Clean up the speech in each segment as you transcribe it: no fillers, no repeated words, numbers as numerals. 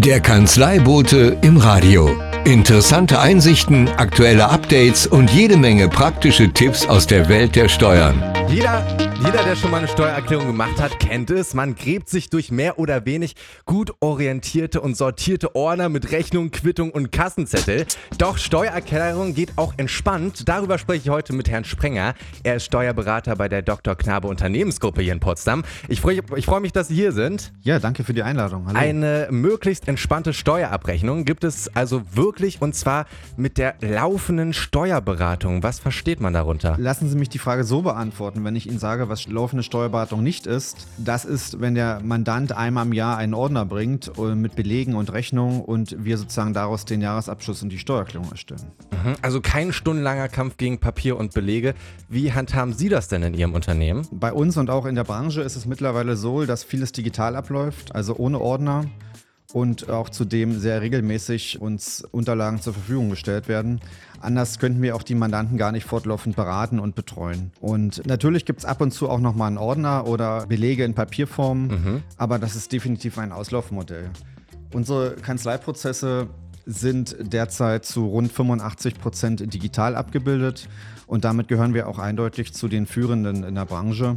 Der Kanzleibote im Radio. Interessante Einsichten, aktuelle Updates und jede Menge praktische Tipps aus der Welt der Steuern. Jeder, der schon mal eine Steuererklärung gemacht hat, kennt es. Man gräbt sich durch mehr oder wenig gut orientierte und sortierte Ordner mit Rechnung, Quittung und Kassenzettel. Doch Steuererklärung geht auch entspannt. Darüber spreche ich heute mit Herrn Sprenger. Er ist Steuerberater bei der Dr. Knabe Unternehmensgruppe hier in Potsdam. Ich freue mich, dass Sie hier sind. Ja, danke für die Einladung. Hallo. Eine möglichst entspannte Steuerabrechnung gibt es also wirklich, und zwar mit der laufenden Steuerberatung. Was versteht man darunter? Lassen Sie mich die Frage so beantworten, wenn ich Ihnen sage, was laufende Steuerberatung nicht ist. Das ist, wenn der Mandant einmal im Jahr einen Ordner bringt mit Belegen und Rechnungen und wir sozusagen daraus den Jahresabschluss und die Steuererklärung erstellen. Also kein stundenlanger Kampf gegen Papier und Belege. Wie handhaben Sie das denn in Ihrem Unternehmen? Bei uns und auch in der Branche ist es mittlerweile so, dass vieles digital abläuft, also ohne Ordner. Und auch zudem sehr regelmäßig uns Unterlagen zur Verfügung gestellt werden. Anders könnten wir auch die Mandanten gar nicht fortlaufend beraten und betreuen. Und natürlich gibt es ab und zu auch nochmal einen Ordner oder Belege in Papierform, aber das ist definitiv ein Auslaufmodell. Unsere Kanzleiprozesse sind derzeit zu rund 85% digital abgebildet und damit gehören wir auch eindeutig zu den Führenden in der Branche.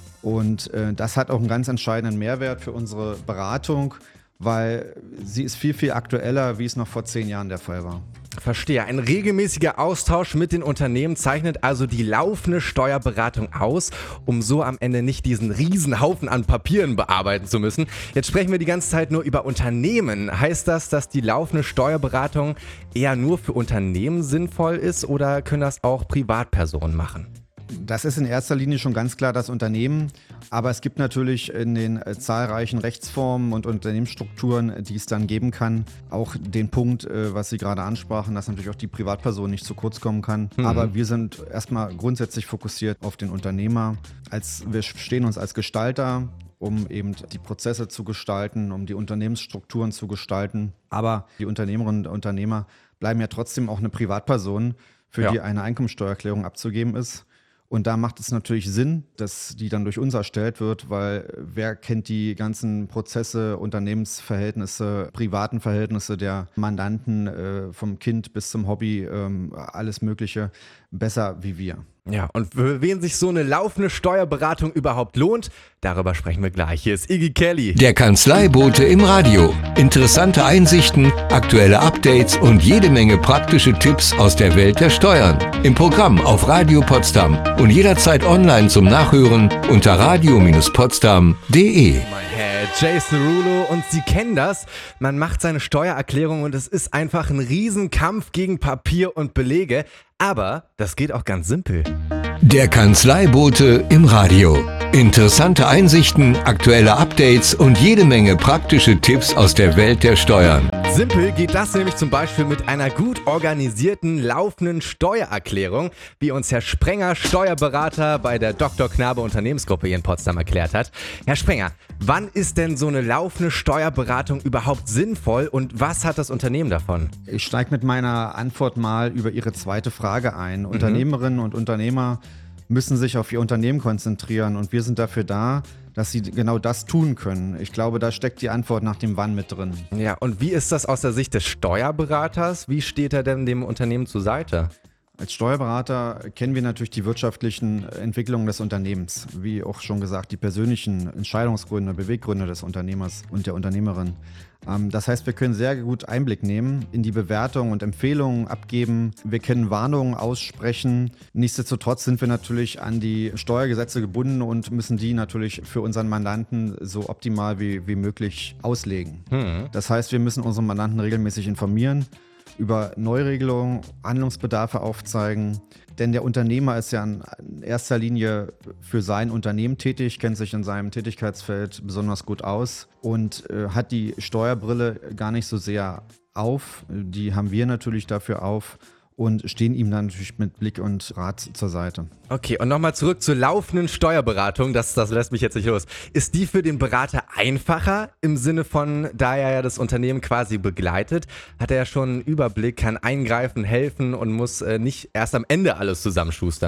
Und das hat auch einen ganz entscheidenden Mehrwert für unsere Beratung, weil sie ist viel, viel aktueller, wie es noch vor 10 Jahren der Fall war. Verstehe. Ein regelmäßiger Austausch mit den Unternehmen zeichnet also die laufende Steuerberatung aus, um so am Ende nicht diesen riesen Haufen an Papieren bearbeiten zu müssen. Jetzt sprechen wir die ganze Zeit nur über Unternehmen. Heißt das, dass die laufende Steuerberatung eher nur für Unternehmen sinnvoll ist oder können das auch Privatpersonen machen? Das ist in erster Linie schon ganz klar das Unternehmen, aber es gibt natürlich in den zahlreichen Rechtsformen und Unternehmensstrukturen, die es dann geben kann, auch den Punkt, was Sie gerade ansprachen, dass natürlich auch die Privatperson nicht zu kurz kommen kann. Aber wir sind erstmal grundsätzlich fokussiert auf den Unternehmer. Wir stehen uns als Gestalter, um eben die Prozesse zu gestalten, um die Unternehmensstrukturen zu gestalten. Aber die Unternehmerinnen und Unternehmer bleiben ja trotzdem auch eine Privatperson, für die eine Einkommensteuererklärung abzugeben ist. Und da macht es natürlich Sinn, dass die dann durch uns erstellt wird, weil wer kennt die ganzen Prozesse, Unternehmensverhältnisse, privaten Verhältnisse der Mandanten, vom Kind bis zum Hobby, alles Mögliche, besser wie wir. Ja, und für wen sich so eine laufende Steuerberatung überhaupt lohnt, darüber sprechen wir gleich. Hier ist Iggy Kelly. Der Kanzleibote im Radio. Interessante Einsichten, aktuelle Updates und jede Menge praktische Tipps aus der Welt der Steuern. Im Programm auf Radio Potsdam und jederzeit online zum Nachhören unter radio-potsdam.de. Herr Jason Derulo, und Sie kennen das. Man macht seine Steuererklärung und es ist einfach ein Riesenkampf gegen Papier und Belege. Aber das geht auch ganz simpel. Der Kanzleibote im Radio. Interessante Einsichten, aktuelle Updates und jede Menge praktische Tipps aus der Welt der Steuern. Simpel geht das nämlich zum Beispiel mit einer gut organisierten, laufenden Steuererklärung, wie uns Herr Sprenger, Steuerberater bei der Dr. Knabe Unternehmensgruppe hier in Potsdam erklärt hat. Herr Sprenger, wann ist denn so eine laufende Steuerberatung überhaupt sinnvoll und was hat das Unternehmen davon? Ich steige mit meiner Antwort mal über Ihre zweite Frage ein. Unternehmerinnen und Unternehmer müssen sich auf ihr Unternehmen konzentrieren und wir sind dafür da, dass sie genau das tun können. Ich glaube, da steckt die Antwort nach dem Wann mit drin. Ja, und wie ist das aus der Sicht des Steuerberaters? Wie steht er denn dem Unternehmen zur Seite? Als Steuerberater kennen wir natürlich die wirtschaftlichen Entwicklungen des Unternehmens, wie auch schon gesagt, die persönlichen Entscheidungsgründe, Beweggründe des Unternehmers und der Unternehmerin. Das heißt, wir können sehr gut Einblick nehmen in die Bewertung und Empfehlungen abgeben. Wir können Warnungen aussprechen. Nichtsdestotrotz sind wir natürlich an die Steuergesetze gebunden und müssen die natürlich für unseren Mandanten so optimal wie möglich auslegen. Das heißt, wir müssen unsere Mandanten regelmäßig informieren, über Neuregelungen, Handlungsbedarfe aufzeigen. Denn der Unternehmer ist ja in erster Linie für sein Unternehmen tätig, kennt sich in seinem Tätigkeitsfeld besonders gut aus und hat die Steuerbrille gar nicht so sehr auf. Die haben wir natürlich dafür auf und stehen ihm dann natürlich mit Blick und Rat zur Seite. Okay, und nochmal zurück zur laufenden Steuerberatung, das lässt mich jetzt nicht los. Ist die für den Berater einfacher im Sinne von, da er ja das Unternehmen quasi begleitet, hat er ja schon einen Überblick, kann eingreifen, helfen und muss nicht erst am Ende alles zusammenschustern?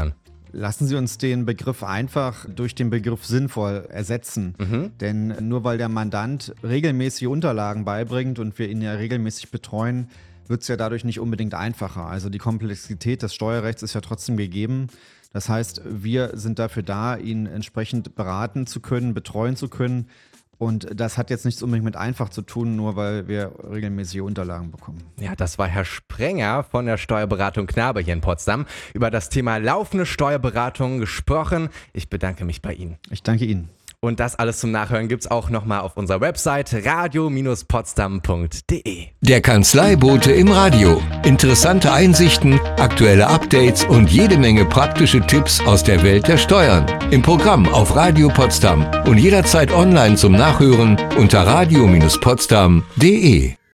Lassen Sie uns den Begriff einfach durch den Begriff sinnvoll ersetzen. Denn nur weil der Mandant regelmäßig Unterlagen beibringt und wir ihn ja regelmäßig betreuen, wird es ja dadurch nicht unbedingt einfacher. Also die Komplexität des Steuerrechts ist ja trotzdem gegeben. Das heißt, wir sind dafür da, ihn entsprechend beraten zu können, betreuen zu können. Und das hat jetzt nichts unbedingt mit einfach zu tun, nur weil wir regelmäßige Unterlagen bekommen. Ja, das war Herr Sprenger von der Steuerberatung Knabe hier in Potsdam. Über das Thema laufende Steuerberatung gesprochen. Ich bedanke mich bei Ihnen. Ich danke Ihnen. Und das alles zum Nachhören gibt's auch nochmal auf unserer Website radio-potsdam.de. Der Kanzleibote im Radio. Interessante Einsichten, aktuelle Updates und jede Menge praktische Tipps aus der Welt der Steuern. Im Programm auf Radio Potsdam und jederzeit online zum Nachhören unter radio-potsdam.de.